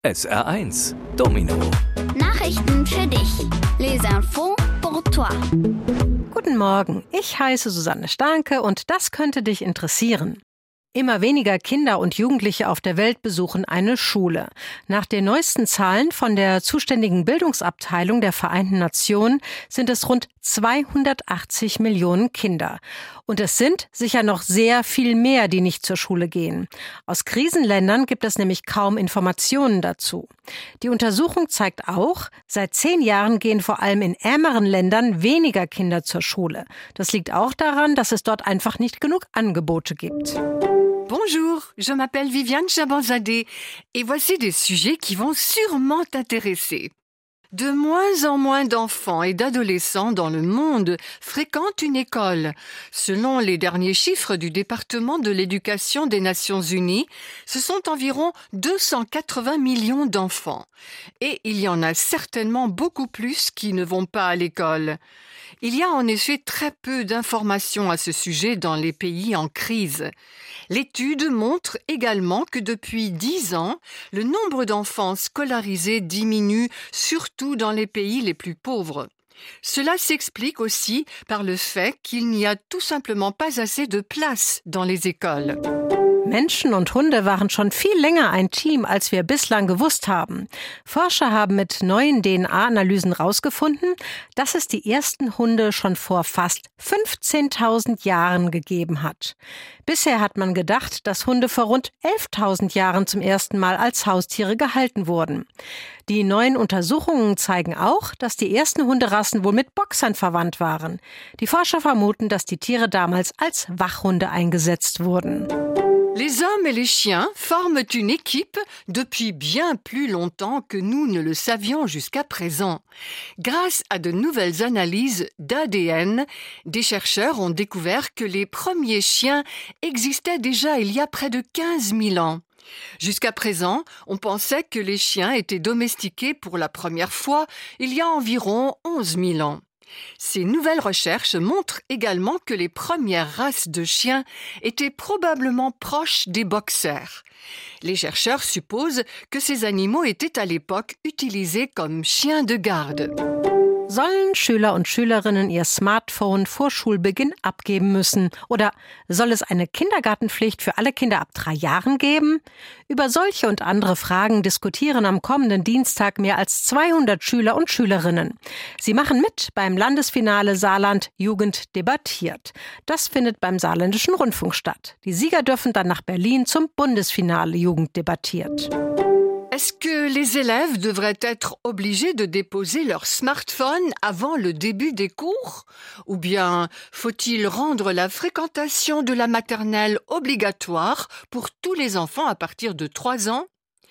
SR1 Domino. Nachrichten für dich. Les infos pour toi. Guten Morgen, ich heiße Susanne Starnke und das könnte dich interessieren. Immer weniger Kinder und Jugendliche auf der Welt besuchen eine Schule. Nach den neuesten Zahlen von der zuständigen Bildungsabteilung der Vereinten Nationen sind es rund 280 Millionen Kinder. Und es sind sicher noch sehr viel mehr, die nicht zur Schule gehen. Aus Krisenländern gibt es nämlich kaum Informationen dazu. Die Untersuchung zeigt auch, seit 10 Jahren gehen vor allem in ärmeren Ländern weniger Kinder zur Schule. Das liegt auch daran, dass es dort einfach nicht genug Angebote gibt. Bonjour, je m'appelle Viviane Chabanzadeh et voici des sujets qui vont sûrement t'intéresser. De moins en moins d'enfants et d'adolescents dans le monde fréquentent une école. Selon les derniers chiffres du département de l'éducation des Nations Unies, ce sont environ 280 millions d'enfants. Et il y en a certainement beaucoup plus qui ne vont pas à l'école. Il y a en effet très peu d'informations à ce sujet dans les pays en crise. L'étude montre également que depuis 10 ans, le nombre d'enfants scolarisés diminue surtout dans les pays les plus pauvres. Cela s'explique aussi par le fait qu'il n'y a tout simplement pas assez de place dans les écoles. Menschen und Hunde waren schon viel länger ein Team, als wir bislang gewusst haben. Forscher haben mit neuen DNA-Analysen herausgefunden, dass es die ersten Hunde schon vor fast 15.000 Jahren gegeben hat. Bisher hat man gedacht, dass Hunde vor rund 11.000 Jahren zum ersten Mal als Haustiere gehalten wurden. Die neuen Untersuchungen zeigen auch, dass die ersten Hunderassen wohl mit Boxern verwandt waren. Die Forscher vermuten, dass die Tiere damals als Wachhunde eingesetzt wurden. Les hommes et les chiens forment une équipe depuis bien plus longtemps que nous ne le savions jusqu'à présent. Grâce à de nouvelles analyses d'ADN, des chercheurs ont découvert que les premiers chiens existaient déjà il y a près de 15 000 ans. Jusqu'à présent, on pensait que les chiens étaient domestiqués pour la première fois il y a environ 11 000 ans. Ces nouvelles recherches montrent également que les premières races de chiens étaient probablement proches des boxers. Les chercheurs supposent que ces animaux étaient à l'époque utilisés comme chiens de garde. Sollen Schüler und Schülerinnen ihr Smartphone vor Schulbeginn abgeben müssen? Oder soll es eine Kindergartenpflicht für alle Kinder ab 3 Jahren geben? Über solche und andere Fragen diskutieren am kommenden Dienstag mehr als 200 Schüler und Schülerinnen. Sie machen mit beim Landesfinale Saarland Jugend debattiert. Das findet beim Saarländischen Rundfunk statt. Die Sieger dürfen dann nach Berlin zum Bundesfinale Jugend debattiert. Est-ce que les élèves devraient être obligés de déposer leur smartphone avant le début des cours? Ou bien faut-il rendre la fréquentation de la maternelle obligatoire pour tous les enfants à partir de 3 ans?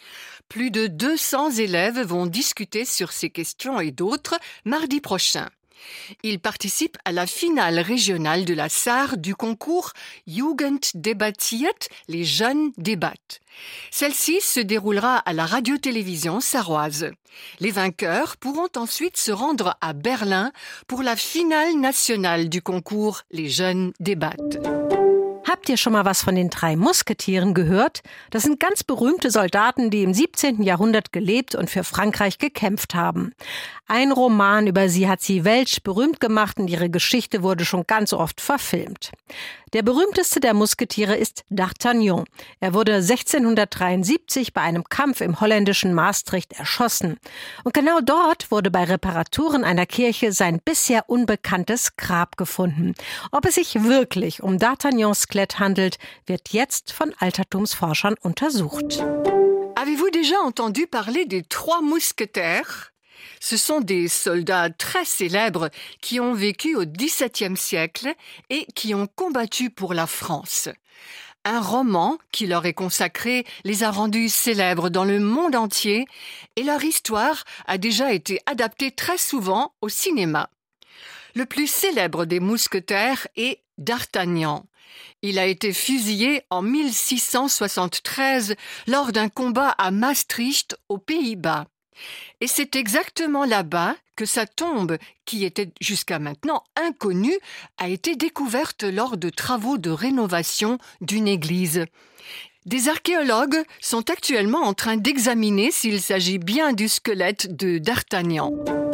Plus de 200 élèves vont discuter sur ces questions et d'autres mardi prochain. Ils participent à la finale régionale de la Sarre du concours Jugend debattiert, les jeunes débattent. Celle-ci se déroulera à la radio-télévision sarroise. Les vainqueurs pourront ensuite se rendre à Berlin pour la finale nationale du concours Les jeunes débattent. Habt ihr schon mal was von den 3 Musketieren gehört? Das sind ganz berühmte Soldaten, die im 17. Jahrhundert gelebt und für Frankreich gekämpft haben. Ein Roman über sie hat sie weltberühmt gemacht und ihre Geschichte wurde schon ganz oft verfilmt. Der berühmteste der Musketiere ist D'Artagnan. Er wurde 1673 bei einem Kampf im holländischen Maastricht erschossen. Und genau dort wurde bei Reparaturen einer Kirche sein bisher unbekanntes Grab gefunden. Ob es sich wirklich um D'Artagnans Skelett handelt, wird jetzt von Altertumsforschern untersucht. Avez-vous déjà entendu parler des 3 mousquetaires? Ce sont des soldats très célèbres qui ont vécu au XVIIe siècle et qui ont combattu pour la France. Un roman qui leur est consacré les a rendus célèbres dans le monde entier et leur histoire a déjà été adaptée très souvent au cinéma. Le plus célèbre des mousquetaires est D'Artagnan. Il a été fusillé en 1673 lors d'un combat à Maastricht, aux Pays-Bas. Et c'est exactement là-bas que sa tombe, qui était jusqu'à maintenant inconnue, a été découverte lors de travaux de rénovation d'une église. Des archéologues sont actuellement en train d'examiner s'il s'agit bien du squelette de D'Artagnan.